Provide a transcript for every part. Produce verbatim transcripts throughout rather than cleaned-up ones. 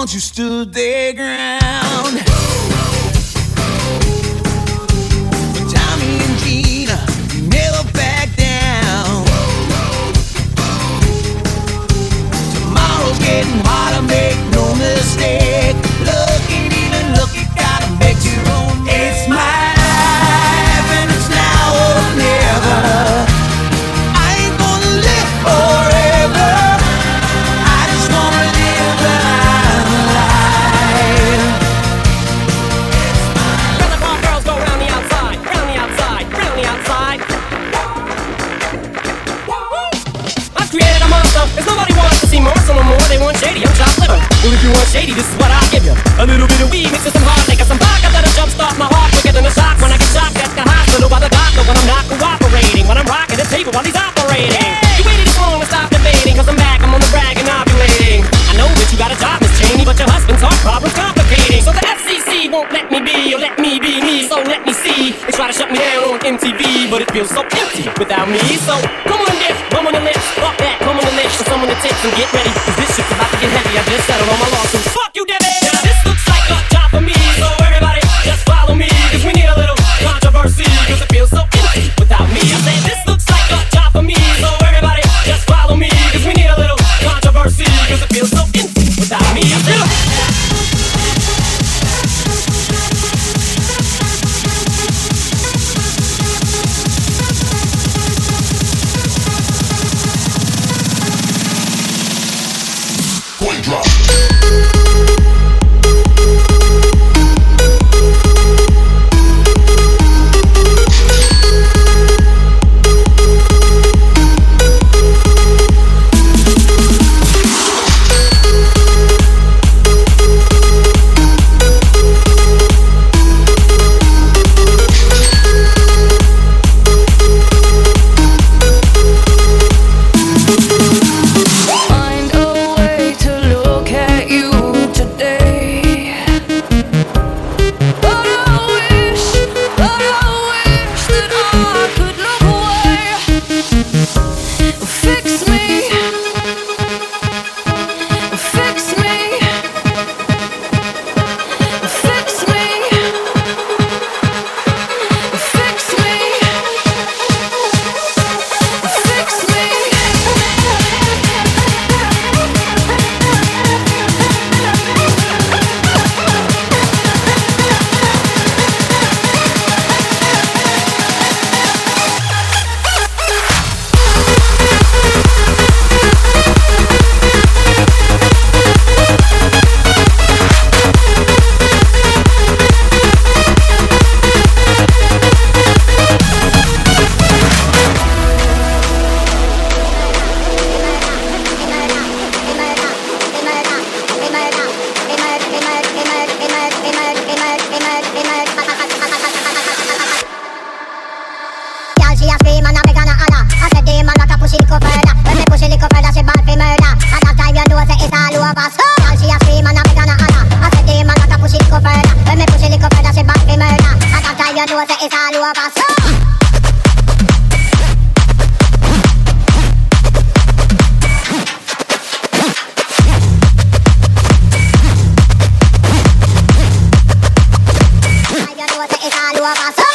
once you stood their ground. But Tommy and Gina, you never back down. Tomorrow's getting harder, make no mistake. Look ain't even look, you gotta make your own. It's my life and it's now or never. I ain't gonna live forever. I just wanna live the life. Brother ball girls go round the outside, round the outside, round the outside. I've created a monster, cause nobody wants to see Marshall no more. They want shady, I'm chopped liver. Well, if you want shady, this is what I'll give you. A little bit of weed mixed with some hard liquor, some vodka that'll jumpstart my heart quicker than a shock. When I get shocked at the hospital by the doctor, when I'm not cooperating, when I'm rocking the table while he's operating. You waited this long to stop debating, cause I'm back, I'm on the brag and ovulating. I know that you got a job, Miss Cheney, but your husband's heart problem's complicating. So the F C C won't let me be, or let me be me, so let me see. They try to shut me down on M T V, but it feels so empty without me. So come on dip, come on the lips, fuck that, come on the lips, show someone the tips and get ready, cause this shit's about to get heavy. I just settled on my lawsuit. Fuck you, Debbie! Now this looks like a job for me, so everybody just follow me, cause we need a little controversy, cause it feels so empty without me. I said this looks like a job for me, so everybody just follow me, cause we need a little controversy, cause it feels so empty without me. I said Point drop. Find a way to look at you today. But I wish, but I wish that I could look away. Fix me, fix me, fix me, fix me, fix me. She a scream and a beg and a holler. I said the man like a push it little further. When me push it little further, she bad for murder. At that time you know say it's all over. So girl, she a scream and a beg and a holler. I said the man like a push it little further. When me push it little further, she bad for murder. At that time you know say it's all over. So you know say it's all over. So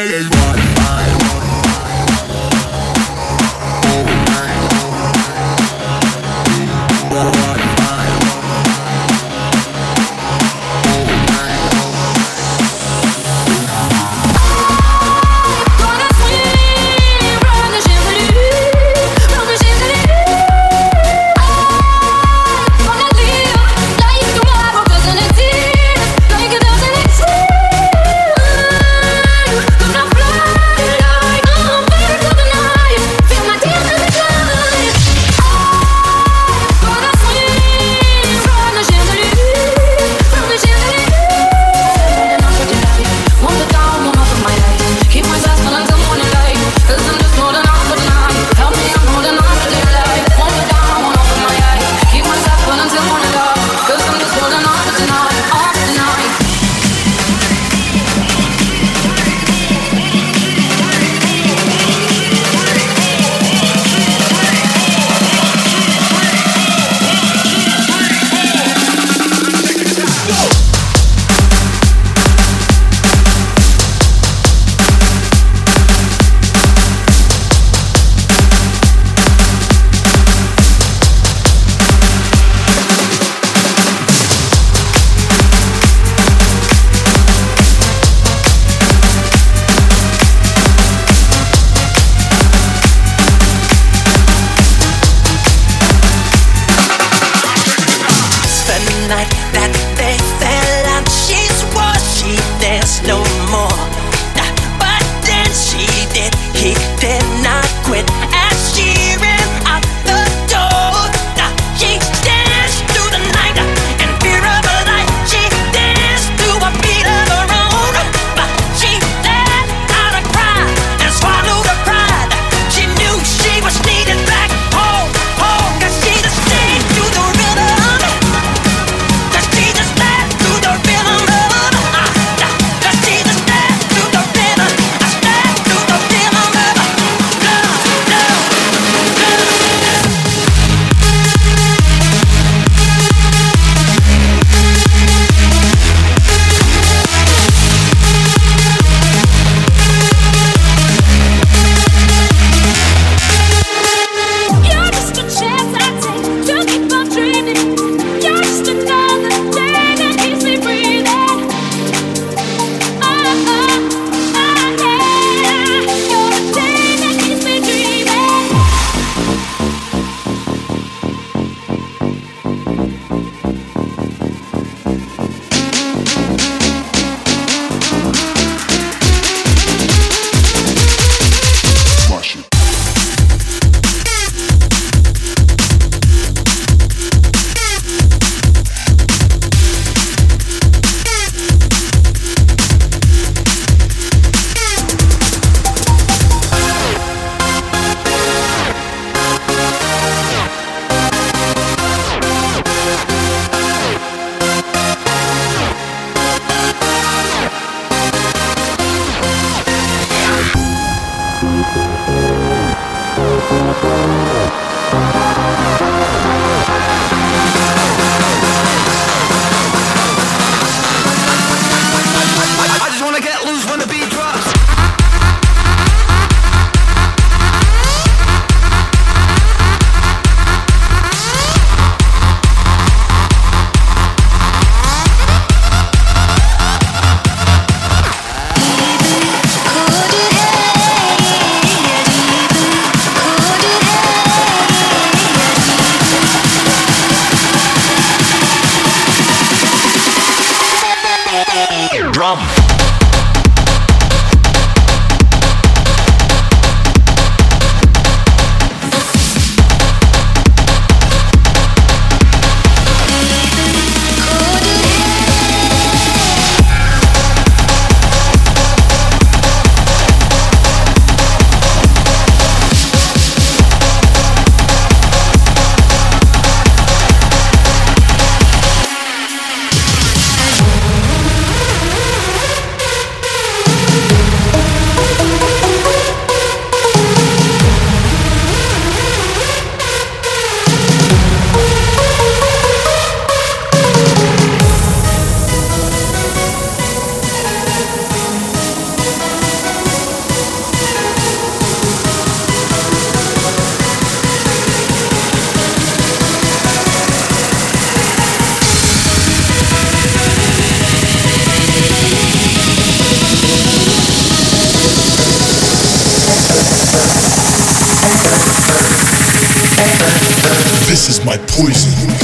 Love, This is my poison.